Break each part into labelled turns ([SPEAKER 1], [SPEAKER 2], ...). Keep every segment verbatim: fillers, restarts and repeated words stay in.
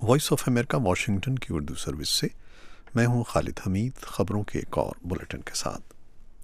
[SPEAKER 1] Voice of America Washington کی Urdu service سے میں ہوں خالد حمید، خبروں کے ایک اور بلیٹن کے ساتھ۔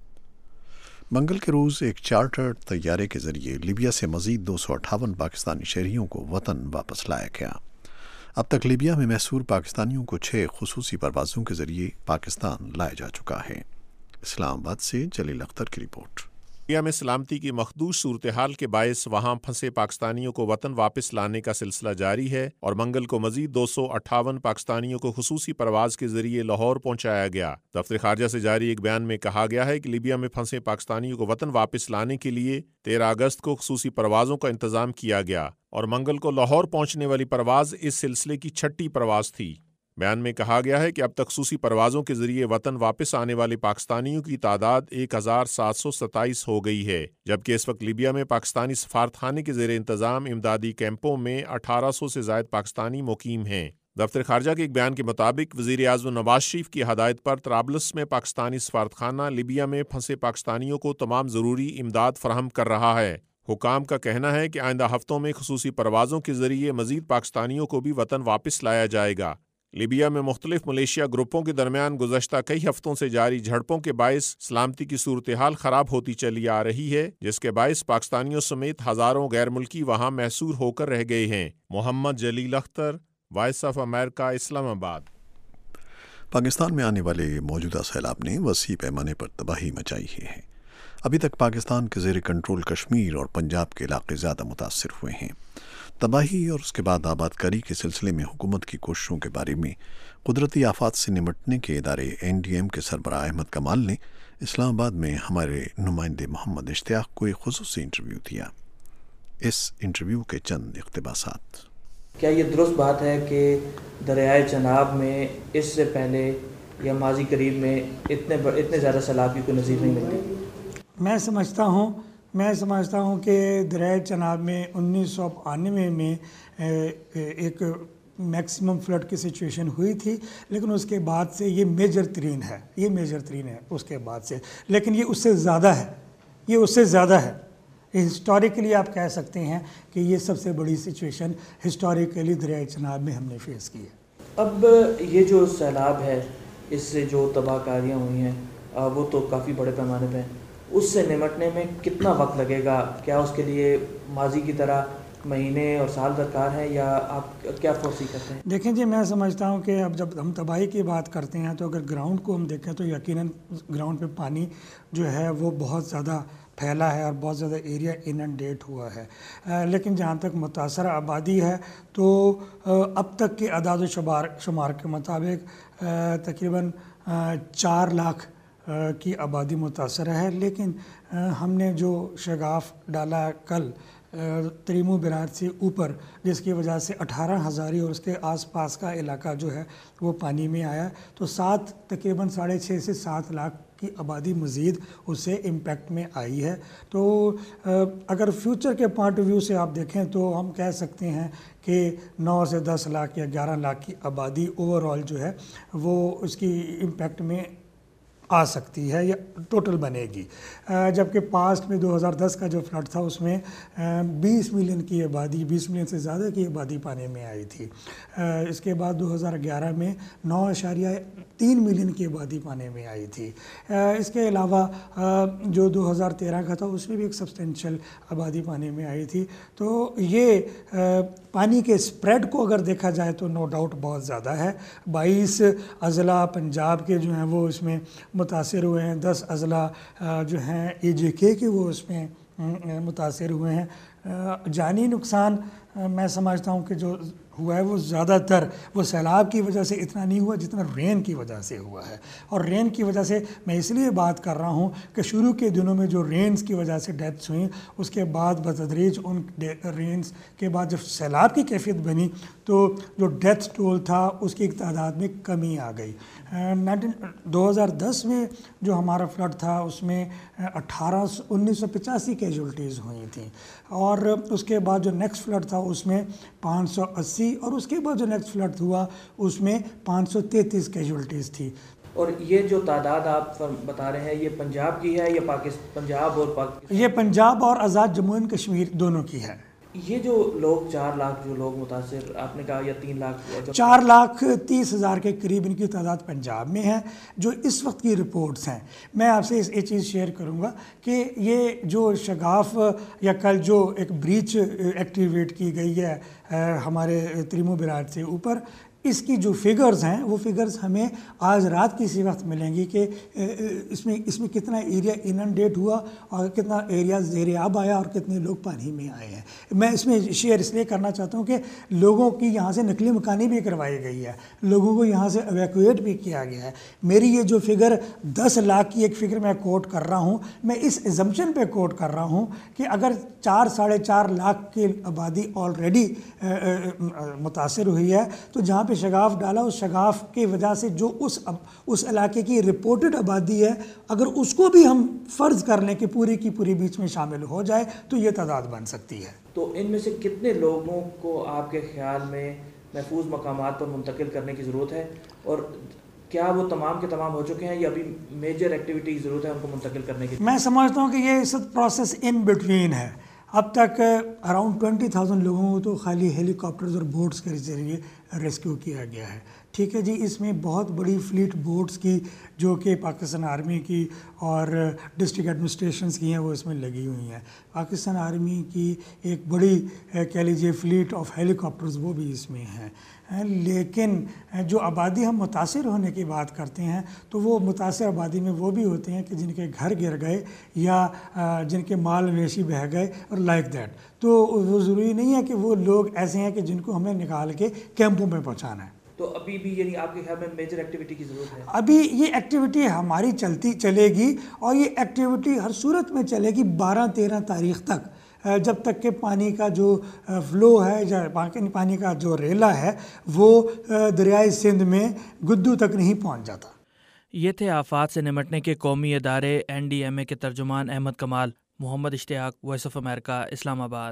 [SPEAKER 1] منگل کے روز ایک چارٹرڈ طیارے کے ذریعے لیبیا سے مزید دو سو اٹھاون پاکستانی شہریوں کو وطن واپس لایا گیا۔ اب تک لیبیا میں محصور پاکستانیوں کو چھ خصوصی پروازوں کے ذریعے پاکستان لایا جا چکا ہے۔ اسلام آباد سے جلیل اختر کی رپورٹ۔
[SPEAKER 2] لیبیا میں سلامتی کی مخدوش صورتحال کے باعث وہاں پھنسے پاکستانیوں کو وطن واپس لانے کا سلسلہ جاری ہے اور منگل کو مزید دو سو اٹھاون پاکستانیوں کو خصوصی پرواز کے ذریعے لاہور پہنچایا گیا۔ دفتر خارجہ سے جاری ایک بیان میں کہا گیا ہے کہ لیبیا میں پھنسے پاکستانیوں کو وطن واپس لانے کے لیے تیرہ اگست کو خصوصی پروازوں کا انتظام کیا گیا اور منگل کو لاہور پہنچنے والی پرواز اس سلسلے کی چھٹی پرواز تھی۔ بیان میں کہا گیا ہے کہ اب تک خصوصی پروازوں کے ذریعے وطن واپس آنے والے پاکستانیوں کی تعداد ایک ہزار سات سو ستائیس ہو گئی ہے، جبکہ اس وقت لیبیا میں پاکستانی سفارتخانے کے زیر انتظام امدادی کیمپوں میں اٹھارہ سو سے زائد پاکستانی مقیم ہیں۔ دفتر خارجہ کے ایک بیان کے مطابق وزیر اعظم نواز شریف کی ہدایت پر طرابلس میں پاکستانی سفارتخانہ لیبیا میں پھنسے پاکستانیوں کو تمام ضروری امداد فراہم کر رہا ہے۔ حکام کا کہنا ہے کہ آئندہ ہفتوں میں خصوصی پروازوں کے ذریعے مزید پاکستانیوں کو بھی وطن واپس لایا جائے گا۔ لیبیا میں مختلف ملیشیا گروپوں کے درمیان گزشتہ کئی ہفتوں سے جاری جھڑپوں کے باعث سلامتی کی صورتحال خراب ہوتی چلی آ رہی ہے، جس کے باعث پاکستانیوں سمیت ہزاروں غیر ملکی وہاں محصور ہو کر رہ گئے ہیں۔ Muhammad Jalil Akhtar, Voice of America, Islamabad.
[SPEAKER 1] Pakistan میں آنے والے موجودہ سیلاب نے وسیع پیمانے پر تباہی مچائی ہے۔ ابھی تک پاکستان کے زیر کنٹرول کشمیر اور پنجاب کے علاقے زیادہ متاثر ہوئے ہیں۔ تباہی اور اس کے بعد آباد کاری کے سلسلے میں حکومت کی کوششوں کے بارے میں قدرتی آفات سے نمٹنے کے ادارے این ڈی ایم کے سربراہ احمد کمال نے اسلام آباد میں ہمارے نمائندے محمد اشتیاق کو ایک خصوصی انٹرویو دیا۔ اس انٹرویو کے چند اقتباسات۔
[SPEAKER 3] کیا یہ درست بات ہے کہ دریائے چناب میں اس سے پہلے یا ماضی قریب میں اتنے اتنے زیادہ سیلاب کی کوئی نظیر نہیں ملتی؟
[SPEAKER 4] میں سمجھتا ہوں میں سمجھتا ہوں کہ دریائے چناب میں انیس سو بانوے میں ایک میکسیمم فلڈ کی سچویشن ہوئی تھی، لیکن اس کے بعد سے یہ میجر ترین ہے یہ میجر ترین ہے اس کے بعد سے، لیکن یہ اس سے زیادہ ہے یہ اس سے زیادہ ہے ہسٹوریکلی آپ کہہ سکتے ہیں کہ یہ سب سے بڑی سچویشن ہسٹوریکلی دریائے چناب میں ہم نے فیس کی ہے۔
[SPEAKER 3] اب یہ جو سیلاب ہے، اس سے جو تباہ کاریاں ہوئی ہیں وہ تو کافی بڑے پیمانے پہ ہیں، اس سے نمٹنے میں کتنا وقت لگے گا؟ کیا اس کے لیے ماضی کی طرح مہینے اور سال درکار ہیں، یا آپ کیا فورسی کرتے ہیں؟
[SPEAKER 4] دیکھیں جی، میں سمجھتا ہوں کہ اب جب ہم تباہی کی بات کرتے ہیں تو اگر گراؤنڈ کو ہم دیکھیں تو یقیناً گراؤنڈ پہ پانی جو ہے وہ بہت زیادہ پھیلا ہے اور بہت زیادہ ایریا اننڈیٹ ہوا ہے، لیکن جہاں تک متاثرہ آبادی ہے تو اب تک کے اعداد و شمار شمار کے مطابق تقریباً چار لاکھ کی آبادی متاثر ہے، لیکن ہم نے جو شگاف ڈالا کل تریمو برار سے اوپر، جس کی وجہ سے اٹھارہ ہزاری اور اس کے آس پاس کا علاقہ جو ہے وہ پانی میں آیا، تو سات تقریباً ساڑھے چھ سے سات لاکھ کی آبادی مزید اس سے امپیکٹ میں آئی ہے۔ تو اگر فیوچر کے پوائنٹ آف ویو سے آپ دیکھیں تو ہم کہہ سکتے ہیں کہ نو سے دس لاکھ یا گیارہ لاکھ کی آبادی اوور آل جو ہے وہ اس کی امپیکٹ میں آ سکتی ہے یا ٹوٹل بنے گی، جبکہ پاسٹ میں دو ہزار دس کا جو فلڈ تھا اس میں بیس ملین کی آبادی بیس ملین سے زیادہ کی آبادی پانی میں آئی تھی۔ اس کے بعد دو ہزار گیارہ میں نو اشاریہ تین ملین کی آبادی پانی میں آئی تھی۔ اس کے علاوہ جو دو ہزار تیرہ کا تھا اس میں بھی ایک سبسٹینشل آبادی پانی میں آئی تھی۔ تو یہ پانی کے اسپریڈ کو اگر دیکھا جائے تو نو ڈاؤٹ بہت زیادہ ہے۔ بائیس اضلاع پنجاب کے جو ہیں وہ اس میں متاثر ہوئے ہیں، دس اضلاع جو ہیں اے جے کے کے وہ اس میں متاثر ہوئے ہیں۔ جانی نقصان میں سمجھتا ہوں کہ جو ہوا ہے وہ زیادہ تر وہ سیلاب کی وجہ سے اتنا نہیں ہوا جتنا رین کی وجہ سے ہوا ہے، اور رین کی وجہ سے میں اس لیے بات کر رہا ہوں کہ شروع کے دنوں میں جو رینز کی وجہ سے ڈیتھس ہوئیں، اس کے بعد بتدریج ان رینز کے بعد جب سیلاب کی کیفیت بنی تو جو ڈیتھ ٹول تھا اس کی تعداد میں کمی آ گئی۔ دو ہزار دس میں جو ہمارا فلڈ تھا اس میں اٹھارہ سو انیس سو پچاسی کیجولٹیز ہوئی تھیں، اور اس کے بعد جو نیکسٹ فلڈ تھا اس میں پانچ سو اسی، اور اس کے بعد جو نیکسٹ فلڈ ہوا اس میں پانچ سو تینتیس کیجولٹیز تھی۔
[SPEAKER 3] اور یہ جو تعداد آپ بتا رہے ہیں یہ پنجاب کی ہے یا پاکستان؟ پنجاب اور پاکستان؟
[SPEAKER 4] یہ پنجاب اور آزاد جموں اینڈ کشمیر دونوں کی ہے۔
[SPEAKER 3] یہ جو لوگ چار لاکھ جو لوگ متاثر آپ نے کہا یا تین لاکھ
[SPEAKER 4] چار لاکھ تیس ہزار کے قریب ان کی تعداد پنجاب میں ہے جو اس وقت کی رپورٹس ہیں. میں آپ سے یہ چیز شیئر کروں گا کہ یہ جو شگاف یا کل جو ایک بریچ ایکٹیویٹ کی گئی ہے ہمارے تریمو براج سے اوپر، اس کی جو فگرز ہیں وہ فگرز ہمیں آج رات کسی وقت ملیں گی کہ اس میں اس میں کتنا ایریا اننڈیٹ ہوا اور کتنا ایریا زیر آب آیا اور کتنے لوگ پانی میں آئے ہیں. میں اس میں شیئر اس لیے کرنا چاہتا ہوں کہ لوگوں کی یہاں سے نقلی مکانی بھی کروائی گئی ہے، لوگوں کو یہاں سے ایویکویٹ بھی کیا گیا ہے. میری یہ جو فگر دس لاکھ کی ایک فگر میں کوٹ کر رہا ہوں، میں اس ایزمپشن پہ کوٹ کر رہا ہوں کہ اگر چار ساڑھے چار لاکھ کی آبادی آلریڈی متاثر ہوئی ہے تو جہاں پہ شگاف ڈالا اس شگاف کی وجہ سے جو اس اس علاقے کی رپورٹڈ آبادی ہے، اگر اس کو بھی ہم فرض کر لیں کہ پوری کی پوری بیچ میں شامل ہو جائے تو یہ تعداد بن سکتی ہے.
[SPEAKER 3] تو ان میں سے کتنے لوگوں کو آپ کے خیال میں محفوظ مقامات پر منتقل کرنے کی ضرورت ہے، اور کیا وہ تمام کے تمام ہو چکے ہیں یا ابھی میجر ایکٹیویٹی کی ضرورت ہے ان کو منتقل کرنے کی؟
[SPEAKER 4] میں سمجھتا ہوں کہ یہ اس پروسیس ان بٹوین ہے. اب تک اراؤنڈ ٹوینٹی تھاؤزینڈ لوگوں کو تو خالی ہیلی کاپٹرز اور بوٹس کے ذریعے ریسکیو کیا گیا ہے. ٹھیک ہے جی، اس میں بہت بڑی فلیٹ بوٹس کی جو کہ پاکستان آرمی کی اور ڈسٹرکٹ ایڈمنسٹریشنز کی ہیں وہ اس میں لگی ہوئی ہیں. پاکستان آرمی کی ایک بڑی کہہ لیجیے فلیٹ آف ہیلی کاپٹرز وہ بھی اس میں ہیں. لیکن جو آبادی ہم متاثر ہونے کی بات کرتے ہیں تو وہ متاثر آبادی میں وہ بھی ہوتے ہیں کہ جن کے گھر گر گئے یا جن کے مال مویشی بہہ گئے اور لائک دیٹ. تو وہ ضروری نہیں ہے کہ وہ لوگ ایسے ہیں کہ جن کو ہمیں نکال کے کیمپوں میں پہنچانا ہے.
[SPEAKER 3] تو ابھی بھی یعنی آپ کے خیال میں میجر ایکٹیویٹی کی ضرورت ہے؟
[SPEAKER 4] ابھی یہ ایکٹیویٹی ہماری چلتی چلے گی اور یہ ایکٹیویٹی ہر صورت میں چلے گی بارہ تیرہ تاریخ تک، جب تک کہ پانی کا جو فلو ہے یا پانی کا جو ریلا ہے وہ دریائے سندھ میں گدو تک نہیں پہنچ جاتا.
[SPEAKER 5] یہ تھے آفات سے نمٹنے کے قومی ادارے این ڈی ایم اے کے ترجمان Ahmed Kamal. Muhammad Ishtiaq, Voice of America, Islamabad.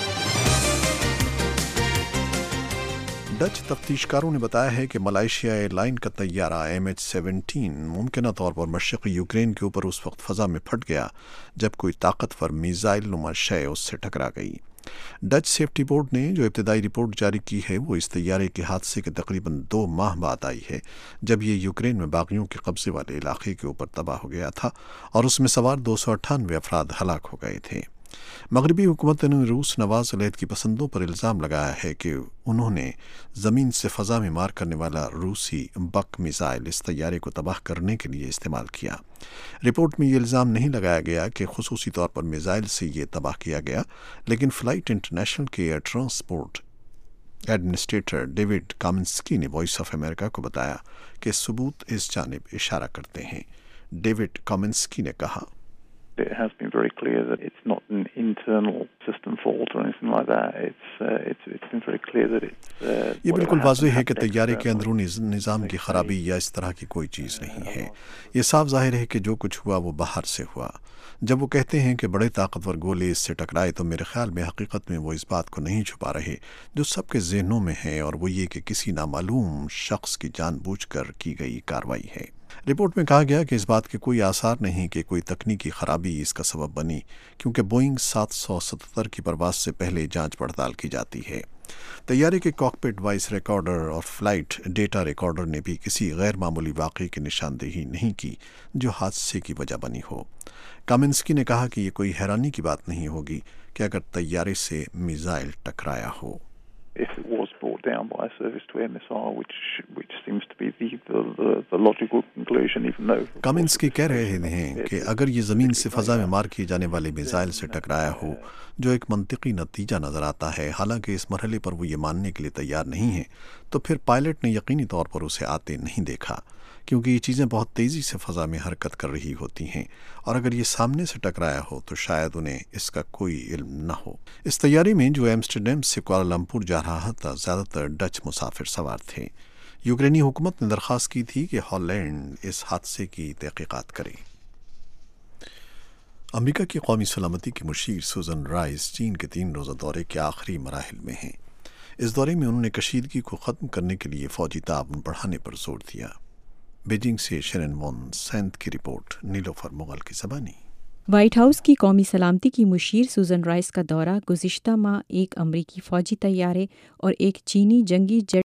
[SPEAKER 1] Dutch تفتیشکاروں نے بتایا ہے کہ ملائیشیا ایئر لائن کا طیارہ ایم ایچ سیونٹین ممکنہ طور پر مشرقی یوکرین کے اوپر اس وقت فضا میں پھٹ گیا جب کوئی طاقتور میزائل نما شے اس سے ٹکرا گئی. ڈچ سیفٹی بورڈ نے جو ابتدائی رپورٹ جاری کی ہے وہ اس طیارے کے حادثے کے تقریباً دو ماہ بعد آئی ہے، جب یہ یوکرین میں باغیوں کے قبضے والے علاقے کے اوپر تباہ ہو گیا تھا اور اس میں سوار دو سو اٹھانوے افراد ہلاک ہو گئے تھے. مغربی حکومت نے روس نواز علیحدگی پسندوں پر الزام لگایا ہے کہ انہوں نے زمین سے فضا میں مار کرنے والا روسی بک میزائل اس طیارے کو تباہ کرنے کے لیے استعمال کیا. رپورٹ میں یہ الزام نہیں لگایا گیا کہ خصوصی طور پر میزائل سے یہ تباہ کیا گیا، لیکن فلائٹ انٹرنیشنل کے air transport administrator David Kaminski نے وائس آف امریکہ کو بتایا کہ ثبوت اس جانب اشارہ کرتے ہیں. ڈیوڈ کامنسکی نے کہا،
[SPEAKER 6] It has been very clear that it's not an internal system fault or anything like that. It's uh, it's it's been very clear that it's uh,
[SPEAKER 1] یہ بالکل واضح ہے کہ طیارے کے اندرونی نظام کی خرابی یا اس طرح کی کوئی چیز نہیں ہے. یہ صاف ظاہر ہے کہ جو کچھ ہوا وہ باہر سے ہوا. جب وہ کہتے ہیں کہ بڑے طاقتور گولے اس سے ٹکرائے تو میرے خیال میں حقیقت میں وہ اس بات کو نہیں چھپا رہے جو سب کے ذہنوں میں ہے، اور وہ یہ کہ کسی نامعلوم شخص کی جان بوجھ کر کی گئی کارروائی ہے. رپورٹ میں کہا گیا کہ اس بات کے کوئی آثار نہیں کہ کوئی تکنیکی خرابی اس کا سبب بنی، کیونکہ بوئنگ سات سو ستتر کی پرواز سے پہلے جانچ پڑتال کی جاتی ہے. طیارے کے کاکپٹ وائس ریکارڈر اور فلائٹ ڈیٹا ریکارڈر نے بھی کسی غیر معمولی واقعے کی نشاندہی نہیں کی جو حادثے کی وجہ بنی ہو. کامنسکی نے کہا کہ یہ کوئی حیرانی کی بات نہیں ہوگی کہ اگر طیارے سے میزائل ٹکرایا ہو.
[SPEAKER 6] If it was brought down by a surface to air missile, which which seems to be the the, the, the logical conclusion, even though
[SPEAKER 1] Kaminski کہہ رہے ہیں کہ اگر یہ زمین سے فضا میں مار کیے جانے والے میزائل سے ٹکرایا ہو، جو ایک منطقی نتیجہ نظر آتا ہے، حالانکہ اس مرحلے پر وہ یہ ماننے کے لیے تیار نہیں ہے، تو پھر پائلٹ نے یقینی طور پر اسے آتے نہیں دیکھا، کیونکہ یہ چیزیں بہت تیزی سے فضا میں حرکت کر رہی ہوتی ہیں، اور اگر یہ سامنے سے ٹکرایا ہو تو شاید انہیں اس کا کوئی علم نہ ہو. اس طیارے میں جو ایمسٹرڈیم سے کوالالمپور جا رہا تھا زیادہ تر ڈچ مسافر سوار تھے. یوکرینی حکومت نے درخواست کی تھی کہ ہالینڈ اس حادثے کی تحقیقات کرے. امریکہ کی قومی سلامتی کی مشیر سوزن رائس چین کے تین روزہ دورے کے آخری مراحل میں ہیں. اس دورے میں انہوں نے کشیدگی کو ختم کرنے کے لیے فوجی تعاون بڑھانے پر زور دیا. بیجنگ سے شرن وان سینت کی رپورٹ، نیلوفر مغل کی زبانی.
[SPEAKER 7] وائٹ ہاؤس کی قومی سلامتی کی مشیر سوزن رائس کا دورہ گزشتہ ماہ ایک امریکی فوجی طیارے اور ایک چینی جنگی جیٹ